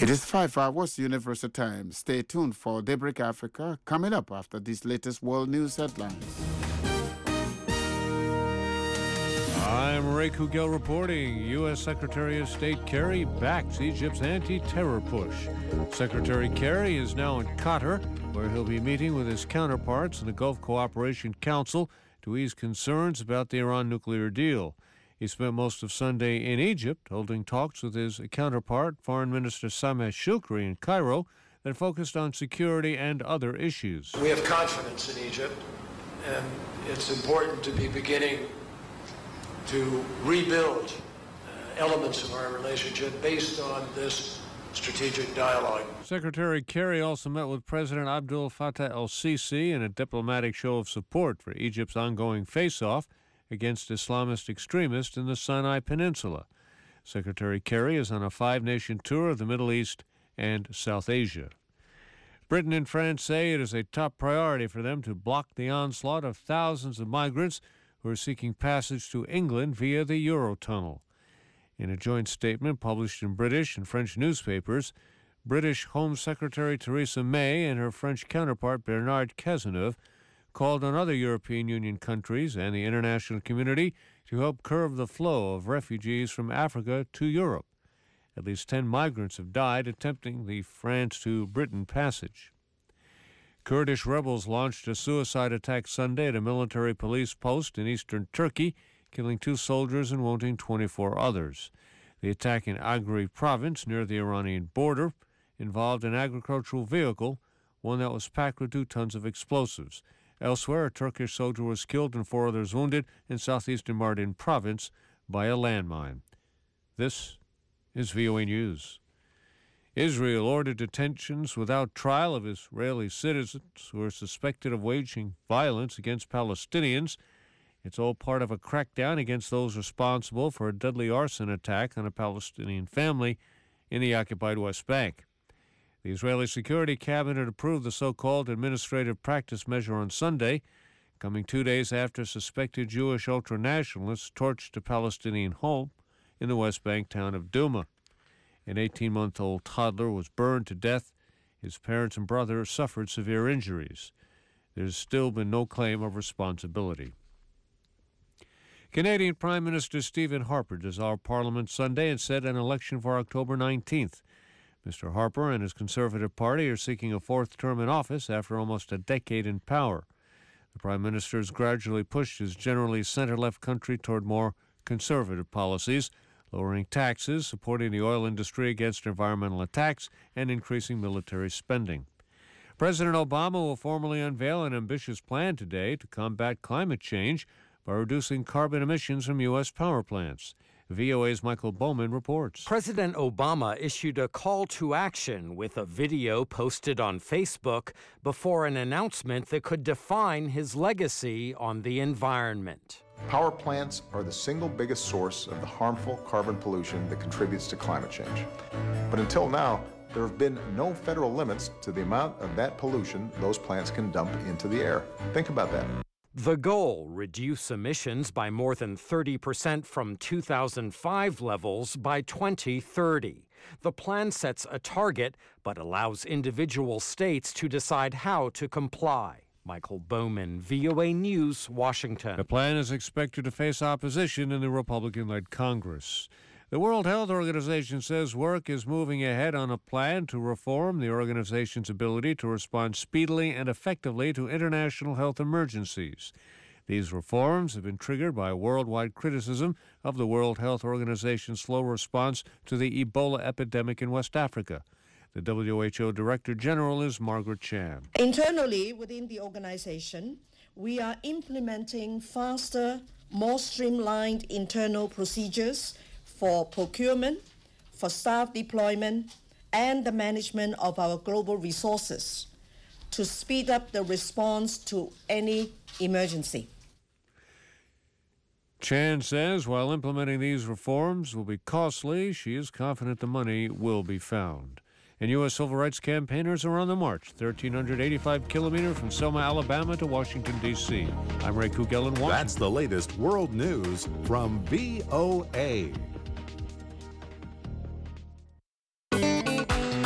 It is 5 hours Universal Time. Stay tuned for Daybreak Africa coming up after these latest world news headlines. I'm Ray Kugel reporting. U.S. Secretary of State Kerry backs Egypt's anti-terror push. Secretary Kerry is now in Qatar, where he'll be meeting with his counterparts in the Gulf Cooperation Council to ease concerns about the Iran nuclear deal. He spent most of Sunday in Egypt, holding talks with his counterpart, Foreign Minister Sameh Shoukry, in Cairo, that focused on security and other issues. We have confidence in Egypt, and it's important to be beginning to rebuild elements of our relationship based on this strategic dialogue. Secretary Kerry also met with President Abdel Fattah el-Sisi in a diplomatic show of support for Egypt's ongoing face-off against Islamist extremists in the Sinai Peninsula. Secretary Kerry is on a 5-nation tour of the Middle East and South Asia. Britain and France say it is a top priority for them to block the onslaught of thousands of migrants who are seeking passage to England via the Eurotunnel. In a joint statement published in British and French newspapers, British Home Secretary Theresa May and her French counterpart Bernard Cazeneuve called on other European Union countries and the international community to help curb the flow of refugees from Africa to Europe. At least 10 migrants have died attempting the France to Britain passage. Kurdish rebels launched a suicide attack Sunday at a military police post in eastern Turkey, killing 2 soldiers and wounding 24 others. The attack in Agri province near the Iranian border involved an agricultural vehicle, one that was packed with 2 tons of explosives. Elsewhere, a Turkish soldier was killed and 4 others wounded in southeastern Mardin province by a landmine. This is VOA News. Israel ordered detentions without trial of Israeli citizens who are suspected of waging violence against Palestinians. It's all part of a crackdown against those responsible for a deadly arson attack on a Palestinian family in the occupied West Bank. The Israeli Security Cabinet approved the so-called administrative practice measure on Sunday, coming 2 days after suspected Jewish ultranationalists torched a Palestinian home in the West Bank town of Duma. An 18-month-old toddler was burned to death. His parents and brother suffered severe injuries. There's still been no claim of responsibility. Canadian Prime Minister Stephen Harper dissolved Parliament Sunday and set an election for October 19th. Mr. Harper and his Conservative Party are seeking a 4th term in office after almost a decade in power. The Prime Minister has gradually pushed his generally center-left country toward more conservative policies, lowering taxes, supporting the oil industry against environmental attacks, and increasing military spending. President Obama will formally unveil an ambitious plan today to combat climate change by reducing carbon emissions from U.S. power plants. VOA's Michael Bowman reports. President Obama issued a call to action with a video posted on Facebook before an announcement that could define his legacy on the environment. Power plants are the single biggest source of the harmful carbon pollution that contributes to climate change. But until now, there have been no federal limits to the amount of that pollution those plants can dump into the air. Think about that. The goal, reduce emissions by more than 30% from 2005 levels by 2030. The plan sets a target, but allows individual states to decide how to comply. Michael Bowman, VOA News, Washington. The plan is expected to face opposition in the Republican-led Congress. The World Health Organization says work is moving ahead on a plan to reform the organization's ability to respond speedily and effectively to international health emergencies. These reforms have been triggered by worldwide criticism of the World Health Organization's slow response to the Ebola epidemic in West Africa. The WHO Director General is Margaret Chan. Internally within the organization, we are implementing faster, more streamlined internal procedures for procurement, for staff deployment, and the management of our global resources to speed up the response to any emergency. Chan says while implementing these reforms will be costly, she is confident the money will be found. And U.S. civil rights campaigners are on the march, 1,385 kilometers from Selma, Alabama to Washington, D.C. I'm Ray Kugel in Washington. That's the latest world news from VOA.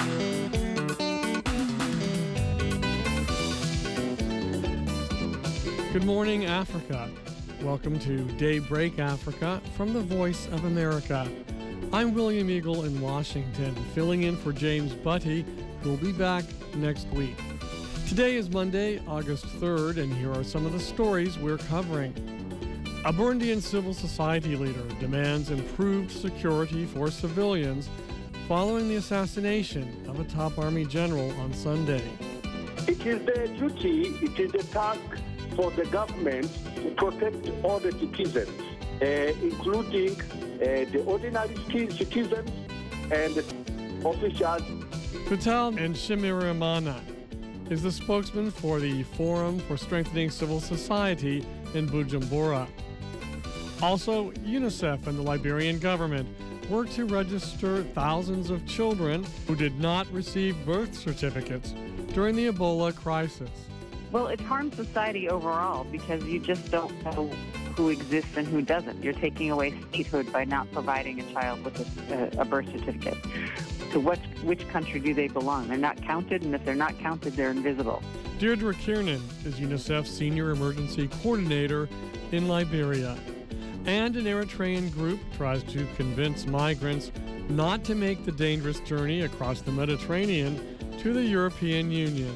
Good morning, Africa. Welcome to Daybreak Africa from the Voice of America. I'm William Eagle in Washington, filling in for James Butty, who will be back next week. Today is Monday, August 3rd, and here are some of the stories we're covering. A Burundian civil society leader demands improved security for civilians following the assassination of a top army general on Sunday. It is their duty, it is the task for the government to protect all the citizens, including the ordinary citizens and officials. Vital Nshimirimana is the spokesman for the Forum for Strengthening Civil Society in Bujumbura. Also, UNICEF and the Liberian government work to register thousands of children who did not receive birth certificates during the Ebola crisis. Well, it harms society overall because you just don't know who exists and who doesn't. You're taking away statehood by not providing a child with a birth certificate. So which country do they belong? They're not counted, and if they're not counted, they're invisible. Deirdre Kiernan is UNICEF's Senior Emergency Coordinator in Liberia. And an Eritrean group tries to convince migrants not to make the dangerous journey across the Mediterranean to the European Union.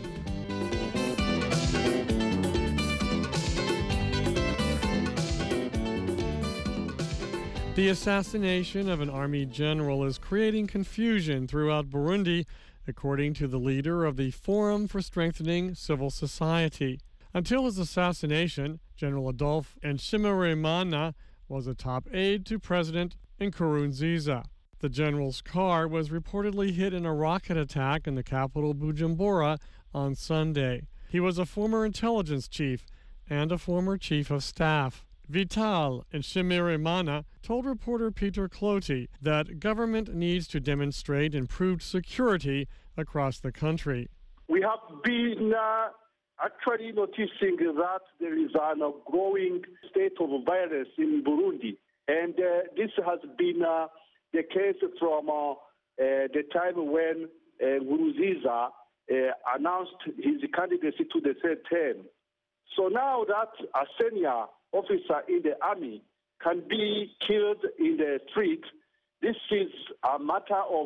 The assassination of an army general is creating confusion throughout Burundi, according to the leader of the Forum for Strengthening Civil Society. Until his assassination, General Adolphe Nshimirimana was a top aide to President Nkurunziza. The general's car was reportedly hit in a rocket attack in the capital Bujumbura on Sunday. He was a former intelligence chief and a former chief of staff. Vital Nshimirimana told reporter Peter Cloti that government needs to demonstrate improved security across the country. We have been actually noticing that there is a growing state of violence in Burundi. And this has been the case from the time when Nkurunziza announced his candidacy to the third term. So now that a senior officer in the army can be killed in the street, this is a matter of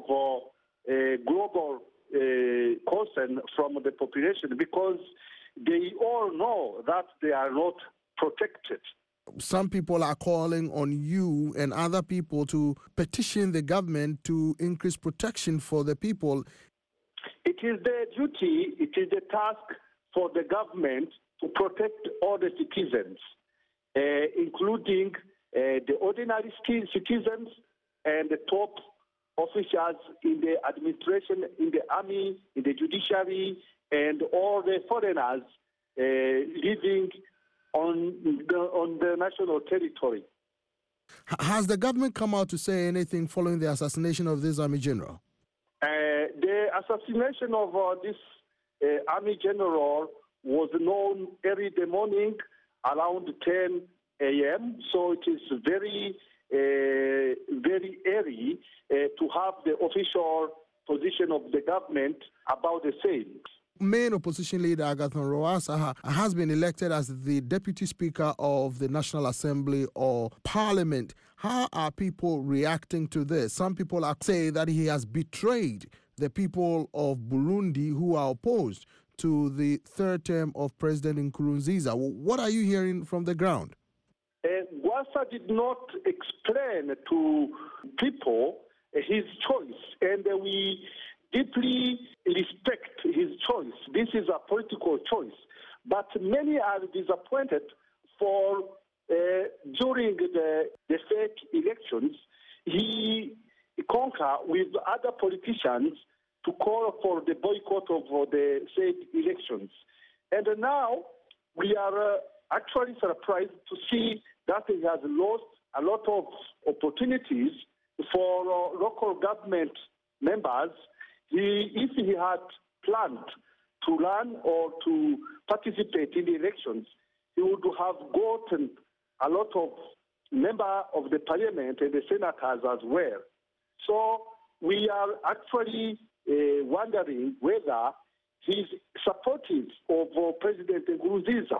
global concern from the population because they all know that they are not protected. Some people are calling on you and other people to petition the government to increase protection for the people. It is their duty, it is the task for the government to protect all the citizens, including the ordinary citizens and the top officials in the administration, in the army, in the judiciary, and all the foreigners living on the national territory. Has the government come out to say anything following the assassination of this army general? The assassination of this army general was known early in the morning, around 10 a.m., so it is very, very early to have the official position of the government about the same. Main opposition leader Agathon Rwasa has been elected as the Deputy Speaker of the National Assembly or Parliament. How are people reacting to this? Some people are saying that he has betrayed the people of Burundi who are opposed to the third term of President Nkurunziza. What are you hearing from the ground? Rwasa did not explain to people his choice, and we deeply respect his choice. This is a political choice. But many are disappointed for during the fake elections, he conquered with other politicians to call for the boycott of the said elections. And now we are actually surprised to see that he has lost a lot of opportunities for local government members. If he had planned to run or to participate in the elections, he would have gotten a lot of members of the parliament and the senators as well. So we are actually wondering whether he's supportive of President Nkurunziza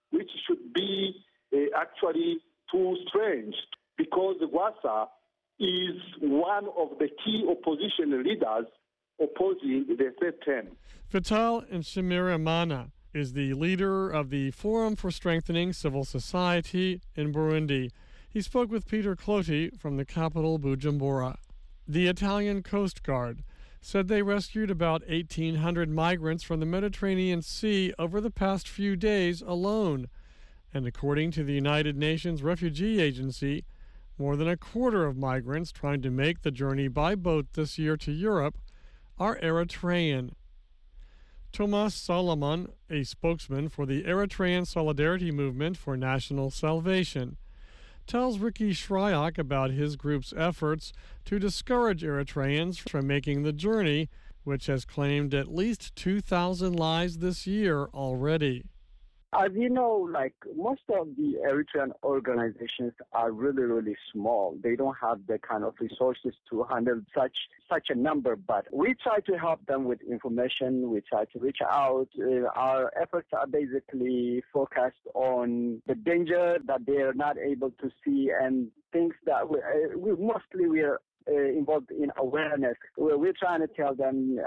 which should be actually too strange, because Gwasa is one of the key opposition leaders opposing the third term. Vital Nshimirimana is the leader of the Forum for Strengthening Civil Society in Burundi. He spoke with Peter Cloti from the capital, Bujumbura. The Italian Coast Guard said they rescued about 1,800 migrants from the Mediterranean Sea over the past few days alone. And according to the United Nations Refugee Agency, more than a quarter of migrants trying to make the journey by boat this year to Europe are Eritrean. Tomas Solomon, a spokesman for the Eritrean Solidarity Movement for National Salvation, tells Ricky Shryock about his group's efforts to discourage Eritreans from making the journey, which has claimed at least 2,000 lives this year already. As you know, most of the Eritrean organizations are really, really small. They don't have the kind of resources to handle such a number, but we try to help them with information. We try to reach out. Our efforts are basically focused on the danger that they are not able to see and things that we're involved in awareness. We're trying to tell them,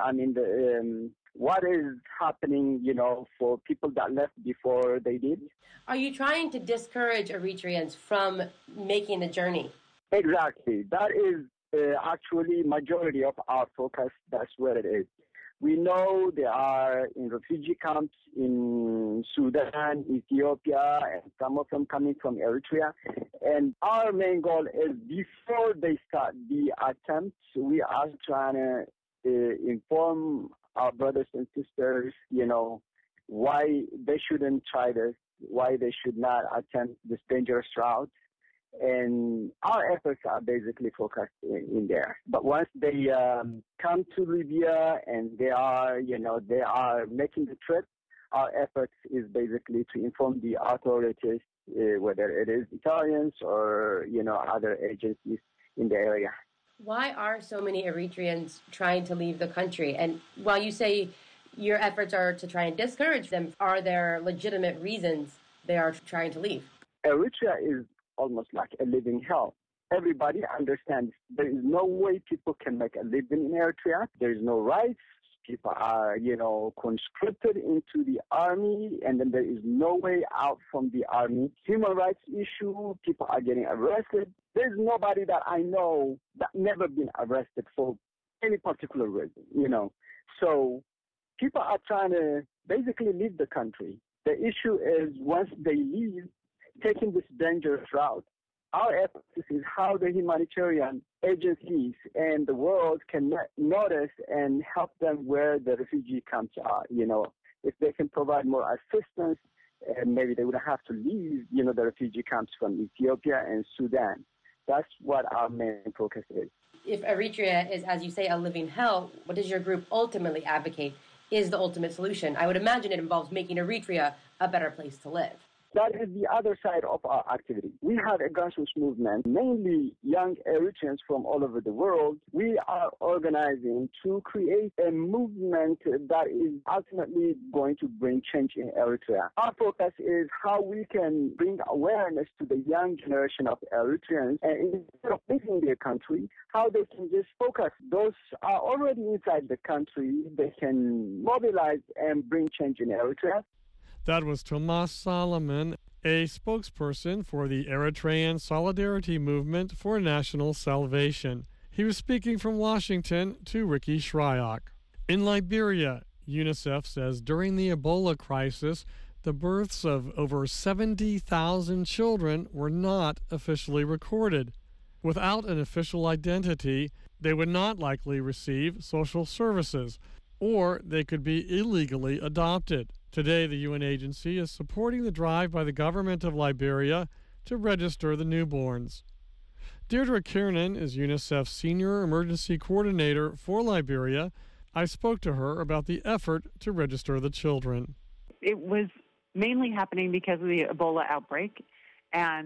what is happening, for people that left before they did. Are you trying to discourage Eritreans from making the journey? Exactly. That is actually majority of our focus. That's where it is. We know they are in refugee camps in Sudan, Ethiopia, and some of them coming from Eritrea. And our main goal is before they start the attempts, we are trying to inform our brothers and sisters, why they shouldn't try this, why they should not attempt this dangerous route. And our efforts are basically focused in there. But once they come to Libya and they are making the trip, our efforts is basically to inform the authorities, whether it is Italians or, other agencies in the area. Why are so many Eritreans trying to leave the country? And while you say your efforts are to try and discourage them, are there legitimate reasons they are trying to leave? Eritrea is almost like a living hell. Everybody understands there is no way people can make a living in Eritrea. There is no rights. People are, conscripted into the army, and then there is no way out from the army. Human rights issue, people are getting arrested. There's nobody that I know that never been arrested for any particular reason, So people are trying to basically leave the country. The issue is once they leave, taking this dangerous route, our emphasis is how the humanitarian agencies and the world can notice and help them where the refugee camps are. If they can provide more assistance, and maybe they would have to leave, the refugee camps from Ethiopia and Sudan. That's what our main focus is. If Eritrea is, as you say, a living hell, what does your group ultimately advocate is the ultimate solution? I would imagine it involves making Eritrea a better place to live. That is the other side of our activity. We have a grassroots movement, mainly young Eritreans from all over the world. We are organizing to create a movement that is ultimately going to bring change in Eritrea. Our focus is how we can bring awareness to the young generation of Eritreans, and instead of leaving their country, how they can just focus. Those are already inside the country. They can mobilize and bring change in Eritrea. That was Tomas Solomon, a spokesperson for the Eritrean Solidarity Movement for National Salvation. He was speaking from Washington to Ricky Shryock. In Liberia, UNICEF says during the Ebola crisis, the births of over 70,000 children were not officially recorded. Without an official identity, they would not likely receive social services, or they could be illegally adopted. Today, the UN agency is supporting the drive by the government of Liberia to register the newborns. Deirdre Kiernan is UNICEF's Senior Emergency Coordinator for Liberia. I spoke to her about the effort to register the children. It was mainly happening because of the Ebola outbreak, and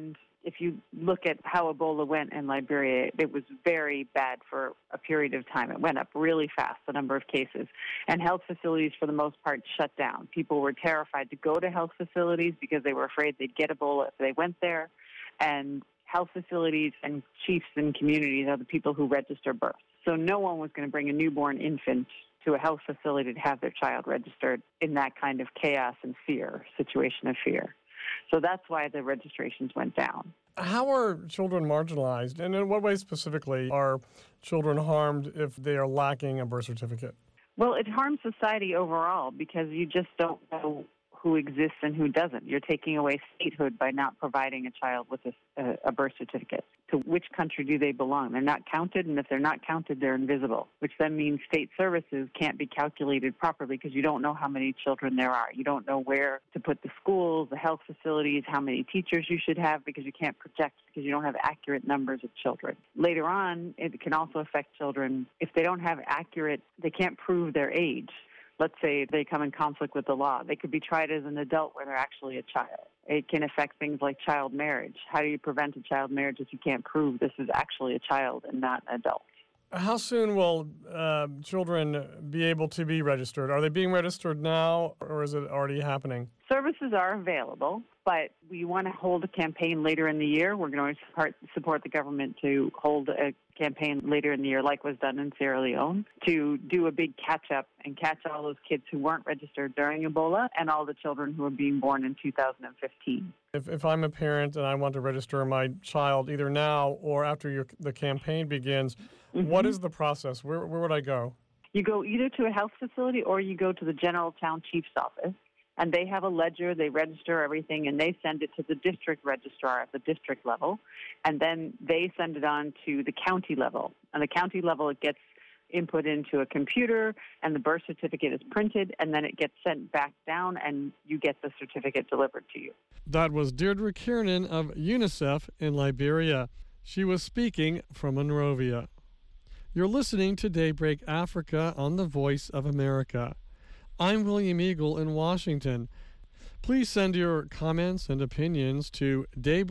if you look at how Ebola went in Liberia, it was very bad for a period of time. It went up really fast, the number of cases. And health facilities, for the most part, shut down. People were terrified to go to health facilities because they were afraid they'd get Ebola if they went there. And health facilities and chiefs in communities are the people who register births. So no one was going to bring a newborn infant to a health facility to have their child registered in that kind of chaos and situation of fear. So that's why the registrations went down. How are children marginalized, and in what way specifically are children harmed if they are lacking a birth certificate? Well, it harms society overall because you just don't know who exists and who doesn't. You're taking away statehood by not providing a child with a birth certificate. To which country do they belong? They're not counted, and if they're not counted, they're invisible, which then means state services can't be calculated properly because you don't know how many children there are. You don't know where to put the schools, the health facilities, how many teachers you should have because you can't project because you don't have accurate numbers of children. Later on, it can also affect children if they don't have they can't prove their age. Let's say they come in conflict with the law. They could be tried as an adult when they're actually a child. It can affect things like child marriage. How do you prevent a child marriage if you can't prove this is actually a child and not an adult? How soon will children be able to be registered? Are they being registered now, or is it already happening? Services are available, but we want to hold a campaign later in the year. We're going to support the government to hold a campaign later in the year, like was done in Sierra Leone, to do a big catch-up and catch all those kids who weren't registered during Ebola and all the children who were being born in 2015. If I'm a parent and I want to register my child either now or after the campaign begins, what is the process? Where would I go? You go either to a health facility or you go to the general town chief's office. And they have a ledger, they register everything, and they send it to the district registrar at the district level. And then they send it on to the county level. On the county level, it gets input into a computer, and the birth certificate is printed, and then it gets sent back down, and you get the certificate delivered to you. That was Deirdre Kiernan of UNICEF in Liberia. She was speaking from Monrovia. You're listening to Daybreak Africa on the Voice of America. I'm William Eagle in Washington. Please send your comments and opinions to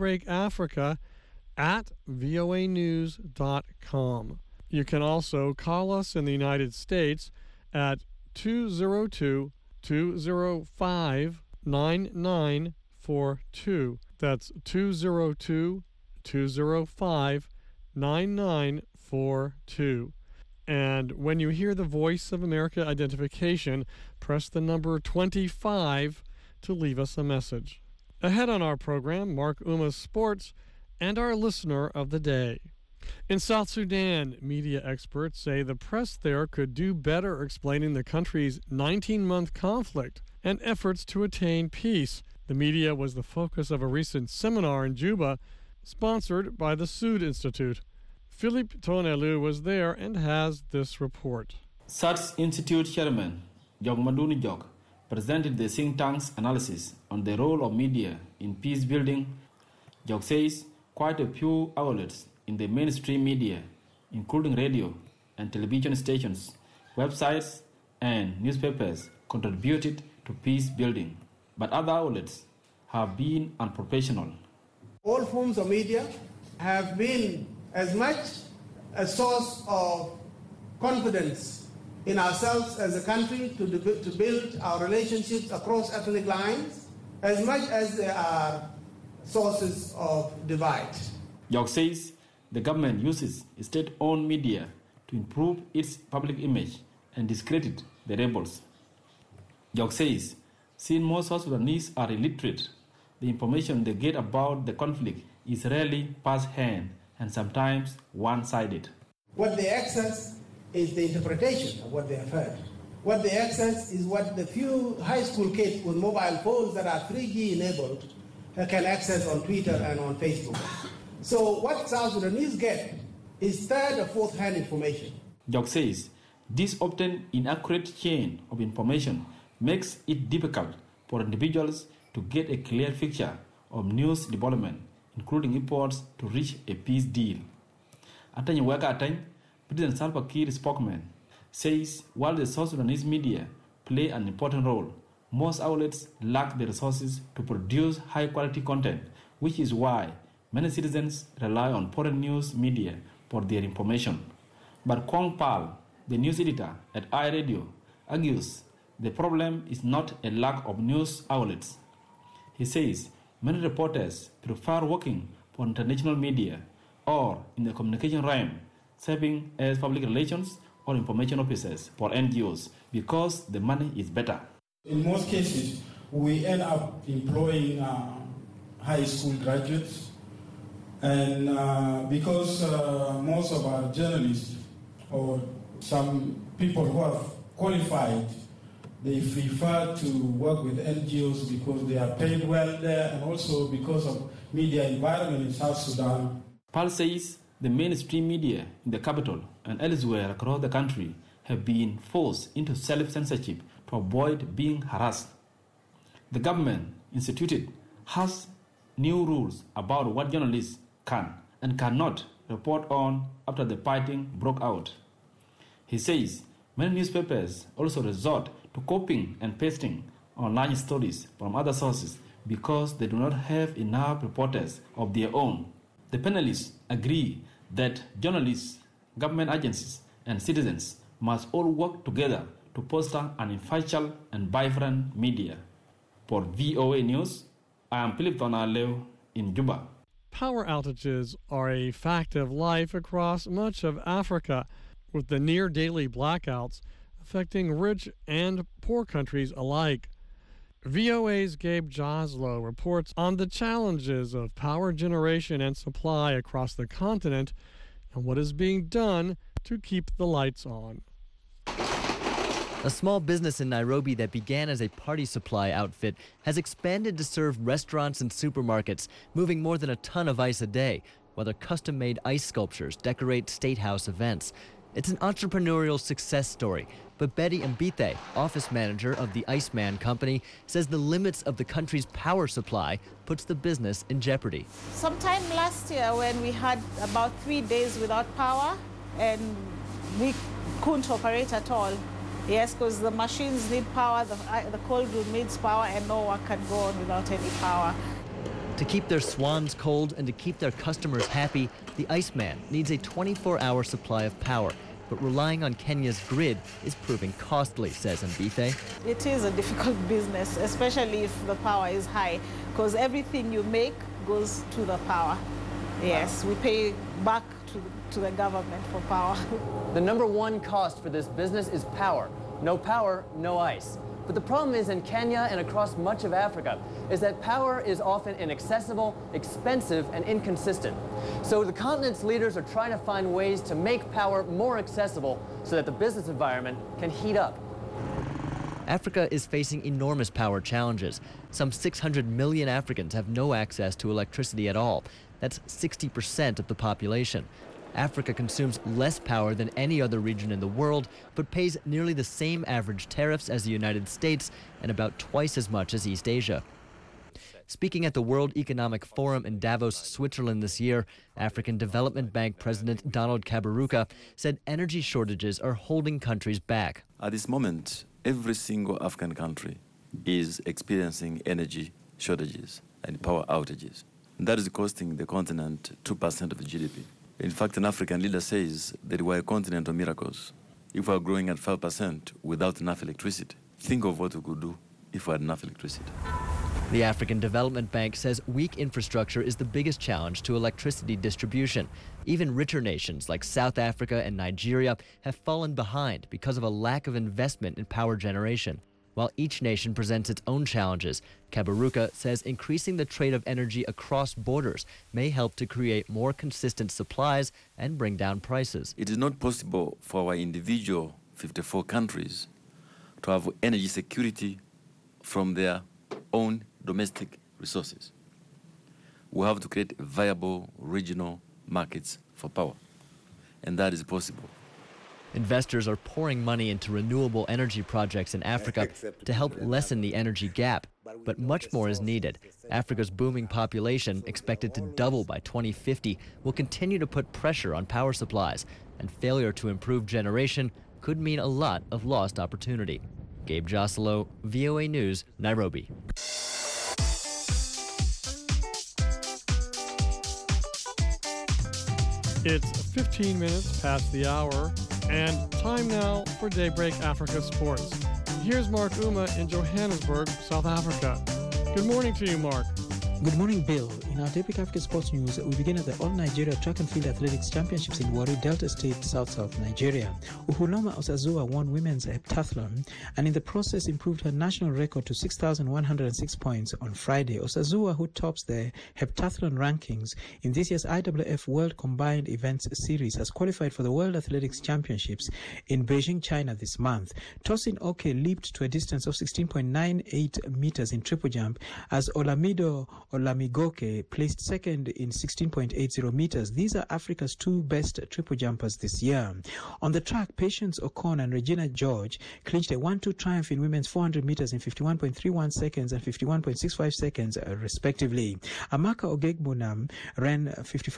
daybreakafrica@voanews.com. You can also call us in the United States at 202-205-9942. That's 202-205-9942. And when you hear the Voice of America identification, press the number 25 to leave us a message. Ahead on our program, Mark Uma's Sports and our listener of the day. In South Sudan, media experts say the press there could do better explaining the country's 19-month conflict and efforts to attain peace. The media was the focus of a recent seminar in Juba, sponsored by the Sud Institute. Philippe Tonelu was there and has this report. SADS Institute Chairman Jog Maduni Jog presented the think tank's analysis on the role of media in peace building. Jog says quite a few outlets in the mainstream media, including radio and television stations, websites, and newspapers, contributed to peace building, but other outlets have been unprofessional. All forms of media have been as much a source of confidence in ourselves as a country to build our relationships across ethnic lines, as much as they are sources of divide. Jog says the government uses state-owned media to improve its public image and discredit the rebels. Jog says, since most South Sudanese are illiterate, the information they get about the conflict is rarely first-hand and sometimes one-sided. What they access is the interpretation of what they have heard. What they access is what the few high school kids with mobile phones that are 3G enabled can access on Twitter and on Facebook. So what South Sudanese get is third or fourth-hand information. Jog says this often inaccurate chain of information makes it difficult for individuals to get a clear picture of news development, including efforts to reach a peace deal. Atany Weka Atany, President Salva Kiir's spokesman, says while the South Sudanese media play an important role, most outlets lack the resources to produce high-quality content, which is why many citizens rely on foreign news media for their information. But Kwong Pal, the news editor at iRadio, argues the problem is not a lack of news outlets. He says many reporters prefer working for international media or in the communication realm, serving as public relations or information officers for NGOs because the money is better. In most cases, we end up employing high school graduates, and because most of our journalists or some people who are qualified, they prefer to work with NGOs because they are paid well there, and also because of media environment in South Sudan. Pal says the mainstream media in the capital and elsewhere across the country have been forced into self-censorship to avoid being harassed. The government instituted harsh new rules about what journalists can and cannot report on after the fighting broke out. He says many newspapers also resort to copying and pasting online stories from other sources because they do not have enough reporters of their own. The panelists agree that journalists, government agencies, and citizens must all work together to foster an impartial and vibrant media. For VOA News, I am Philip Tonaleo in Juba. Power outages are a fact of life across much of Africa, with the near-daily blackouts affecting rich and poor countries alike. VOA's Gabe Joslow reports on the challenges of power generation and supply across the continent and what is being done to keep the lights on. A small business in Nairobi that began as a party supply outfit has expanded to serve restaurants and supermarkets, moving more than a ton of ice a day, while their custom-made ice sculptures decorate State House events. It's an entrepreneurial success story, but Betty Mbite, office manager of the Iceman Company, says the limits of the country's power supply puts the business in jeopardy. Sometime last year when we had about 3 days without power and we couldn't operate at all. Yes, because the machines need power, the cold room needs power, and no one can go on without any power. To keep their swans cold and to keep their customers happy, the Iceman needs a 24-hour supply of power. But relying on Kenya's grid is proving costly, says Mbite. It is a difficult business, especially if the power is high, because everything you make goes to the power. Yes, we pay back to the government for power. The number one cost for this business is power. No power, no ice. But the problem is in Kenya and across much of Africa is that power is often inaccessible, expensive, and inconsistent. So the continent's leaders are trying to find ways to make power more accessible so that the business environment can heat up. Africa is facing enormous power challenges. Some 600 million Africans have no access to electricity at all. That's 60% of the population. Africa consumes less power than any other region in the world, but pays nearly the same average tariffs as the United States and about twice as much as East Asia. Speaking at the World Economic Forum in Davos, Switzerland this year, African Development Bank President Donald Kaberuka said energy shortages are holding countries back. At this moment, every single African country is experiencing energy shortages and power outages. That is costing the continent 2% of the GDP. In fact, an African leader says that we're a continent of miracles. If we're growing at 5% without enough electricity, think of what we could do if we had enough electricity. The African Development Bank says weak infrastructure is the biggest challenge to electricity distribution. Even richer nations like South Africa and Nigeria have fallen behind because of a lack of investment in power generation. While each nation presents its own challenges, Kaberuka says increasing the trade of energy across borders may help to create more consistent supplies and bring down prices. It is not possible for our individual 54 countries to have energy security from their own domestic resources. We have to create viable regional markets for power, and that is possible. Investors are pouring money into renewable energy projects in Africa to help lessen the energy gap, but much more is needed. Africa's booming population, expected to double by 2050, will continue to put pressure on power supplies, and failure to improve generation could mean a lot of lost opportunity. Gabe Joslow, VOA News, Nairobi. It's 15 minutes past the hour, and time now for Daybreak Africa Sports. Here's Mark Uma in Johannesburg, South Africa. Good morning to you, Mark. Good morning, Bill. In our Daybreak Africa Sports News, we begin at the All-Nigeria Track and Field Athletics Championships in Warri, Delta State, South Nigeria. Uhuloma Osazua won women's heptathlon and in the process improved her national record to 6,106 points on Friday. Osazua, who tops the heptathlon rankings in this year's IAAF World Combined Events Series, has qualified for the World Athletics Championships in Beijing, China this month. Tosin Oke leaped to a distance of 16.98 meters in triple jump as Olamido Olamigoke placed second in 16.80 meters. These are Africa's two best triple jumpers this year. On the track, Patience Ocon and Regina George clinched a 1-2 triumph in women's 400 meters in 51.31 seconds and 51.65 seconds, respectively. Amaka Ogegbunam ran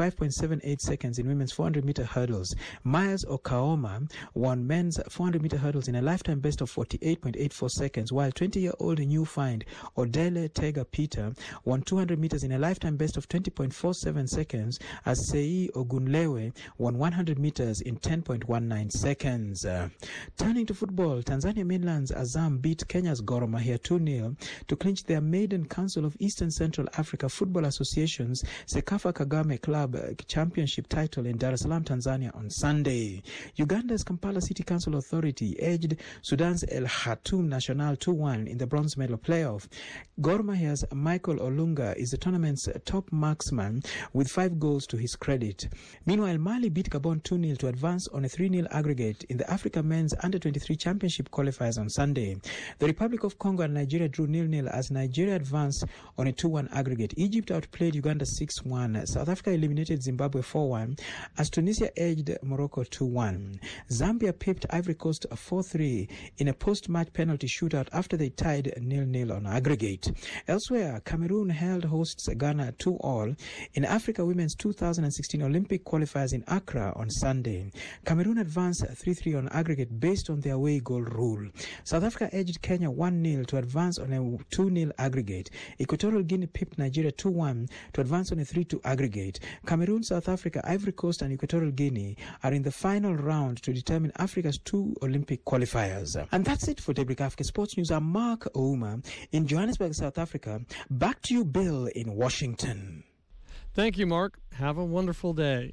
55.78 seconds in women's 400-meter hurdles. Miles Okaoma won men's 400-meter hurdles in a lifetime best of 48.84 seconds, while 20-year-old new find Odele Tega Peter won 200 meters in a lifetime best of 20.47 seconds as Sei Ogunlewe won 100 meters in 10.19 seconds. Turning to football, Tanzania Mainland's Azam beat Kenya's Gor Mahia 2-0 to clinch their maiden Council of Eastern Central Africa Football Association's Sekafa Kagame Club Championship title in Dar es Salaam, Tanzania on Sunday. Uganda's Kampala City Council Authority edged Sudan's El Khartoum National 2-1 in the bronze medal playoff. Gor Mahia's Michael Olunga is the tournament's top marksman with 5 goals to his credit. Meanwhile, Mali beat Gabon 2-0 to advance on a 3-0 aggregate in the Africa Men's Under-23 Championship qualifiers on Sunday. The Republic of Congo and Nigeria drew 0-0 as Nigeria advanced on a 2-1 aggregate. Egypt outplayed Uganda 6-1. South Africa eliminated Zimbabwe 4-1 as Tunisia edged Morocco 2-1. Zambia pipped Ivory Coast 4-3 in a post-match penalty shootout after they tied 0-0 on aggregate. Elsewhere, Cameroon held hosts Ghana 2-2 in Africa Women's 2016 Olympic qualifiers in Accra on Sunday. Cameroon advanced 3-3 on aggregate based on their away goal rule. South Africa edged Kenya 1-0 to advance on a 2-0 aggregate. Equatorial Guinea pipped Nigeria 2-1 to advance on a 3-2 aggregate. Cameroon, South Africa, Ivory Coast and Equatorial Guinea are in the final round to determine Africa's 2 Olympic qualifiers. And that's it for Daybreak Africa Sports News. I'm Mark Ouma in Johannesburg, South Africa. Back to you, Bill, in Washington. Thank you, Mark. Have a wonderful day.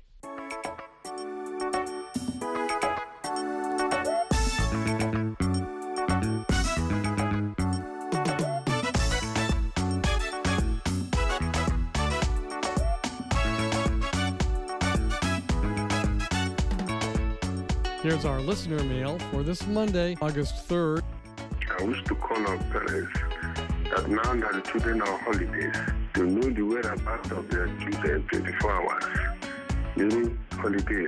Here's our listener mail for this Monday, August 3rd. I wish to call on parents that now that the children are on holidays, to know the whereabouts of their children 24 hours during holidays.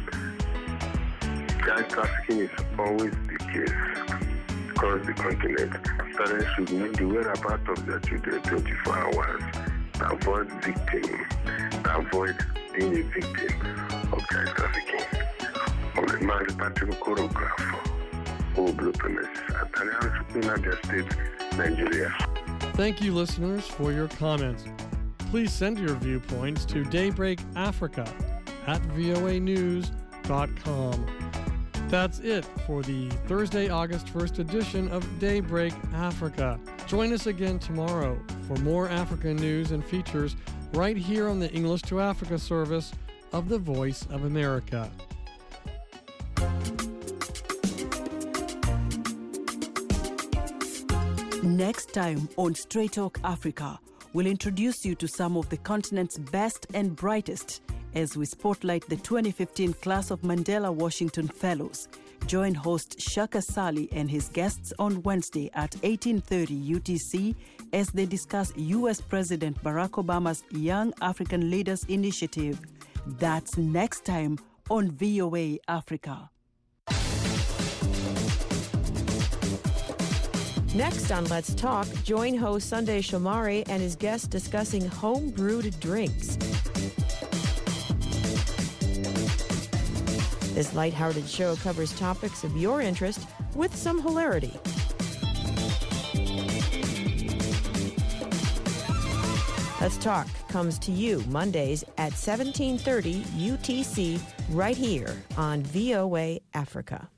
Child trafficking is always the case across the continent. Parents should know the whereabouts of their children 24 hours to avoid avoid being a victim of child trafficking. On the Mali Patrick choreographer, Oblo premises at United States, Nigeria. Thank you, listeners, for your comments. Please send your viewpoints to daybreakafrica at voanews.com. That's it for the Thursday, August 1st edition of Daybreak Africa. Join us again tomorrow for more African news and features right here on the English to Africa service of the Voice of America. Next time on Straight Talk Africa, we'll introduce you to some of the continent's best and brightest as we spotlight the 2015 class of Mandela Washington Fellows. Join host Shaka Sali and his guests on Wednesday at 18:30 UTC as they discuss U.S. President Barack Obama's Young African Leaders Initiative. That's next time on VOA Africa. Next on Let's Talk, join host Sunday Shomari and his guests discussing home-brewed drinks. This lighthearted show covers topics of your interest with some hilarity. Let's Talk comes to you Mondays at 1730 UTC right here on VOA Africa.